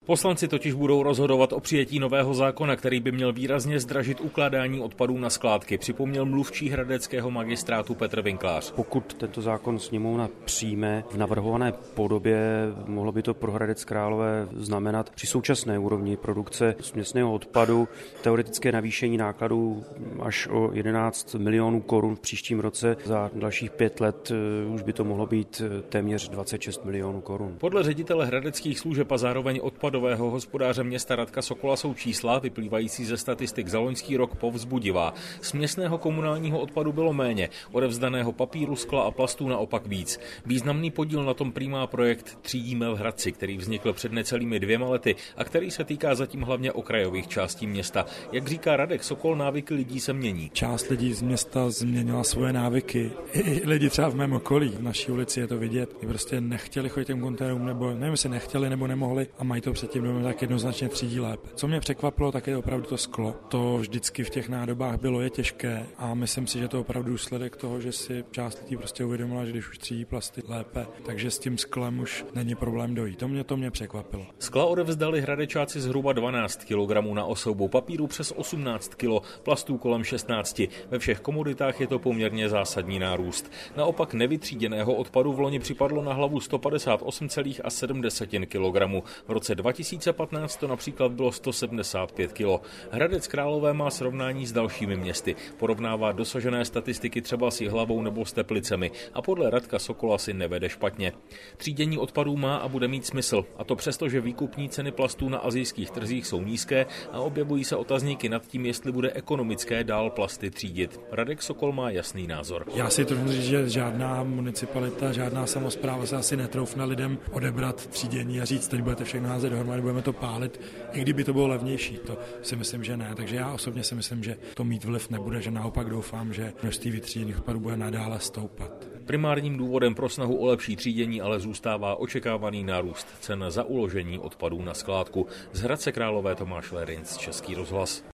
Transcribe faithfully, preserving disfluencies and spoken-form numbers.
Poslanci totiž budou rozhodovat o přijetí nového zákona, který by měl výrazně zdražit ukládání odpadů na skládky, připomněl mluvčí hradeckého magistrátu Petr Vinklář. Pokud tento zákon sněmovna přijme v navrhované podobě, mohlo by to pro Hradec Králové znamenat při současné úrovni produkce směsného odpadu teoretické navýšení nákladů až o jedenáct milionů korun v příštím roce. Za dalších pět let už by to mohlo být téměř dvacet šest milionů korun. Podle ředitele hradeckých služeb a zároveň odpadového hospodáře města Radka Sokola jsou čísla vyplývající ze statistik za loňský rok povzbudivá. Směsného komunálního odpadu bylo méně, odevzdaného papíru, skla a plastů naopak víc. Významný podíl na tom prý má projekt Třídíme v Hradci, který vznikl před necelými dvěma lety a který se týká zatím hlavně okrajových částí města. Jak říká Radek Sokol, návyky lidí se mění. Část lidí z města změnila svoje návyky. I lidi třeba v mém okolí, v naší ulici je to vidět, kdy prostě nechtěli chodit těm kontejnerům, nebo nevím, jestli nechtěli nebo nemohli a mají to předtím domem, tak jednoznačně třídí lépe. Co mě překvapilo, tak je opravdu to sklo. To vždycky v těch nádobách bylo je těžké a myslím si, že to je opravdu důsledek toho, že si část lidí prostě uvědomila, že když už třídí plasty lépe, takže s tím sklem už není problém dojít. To mě to mě překvapilo. Skla odevzdali hradečáci zhruba dvanáct kilogramů na osobu, papíru přes osmnáct kilo, plastů kolem šestnáct. Ve všech komoditách je to poměrně zásadní nárůst. Naopak nevytříděného odpadu v loni připadlo na hlavu sto padesát osm celá sedm kilogramů. V roce dva tisíce patnáct to například bylo sto sedmdesát pět kilo. Hradec Králové má srovnání s dalšími městy. Porovnává dosažené statistiky třeba s Jihlavou nebo s Teplicemi a podle Radka Sokola si nevede špatně. Třídění odpadů má a bude mít smysl, a to přesto, že výkupní ceny plastů na asijských trzích jsou nízké a objevují se otazníky nad tím, jestli bude ekonomické dál plasty třídit. Radek Sokol má jasný názor. Já si trochu říct, že žádná municipalita, žádná samospráva se asi netroufne lidem odebrat třídění a říct, teď budete všechno házet dohromady, budeme to pálit, i kdyby to bylo levnější. To si myslím, že ne. Takže já osobně si myslím, že to mít vliv nebude, že naopak doufám, že množství vytříděných odpadů bude nadále stoupat. Primárním důvodem pro snahu o lepší třídění ale zůstává očekávaný nárůst cen za uložení odpadů na skládku. Z Hradce Králové Tomáš Lerinc, Český rozhlas.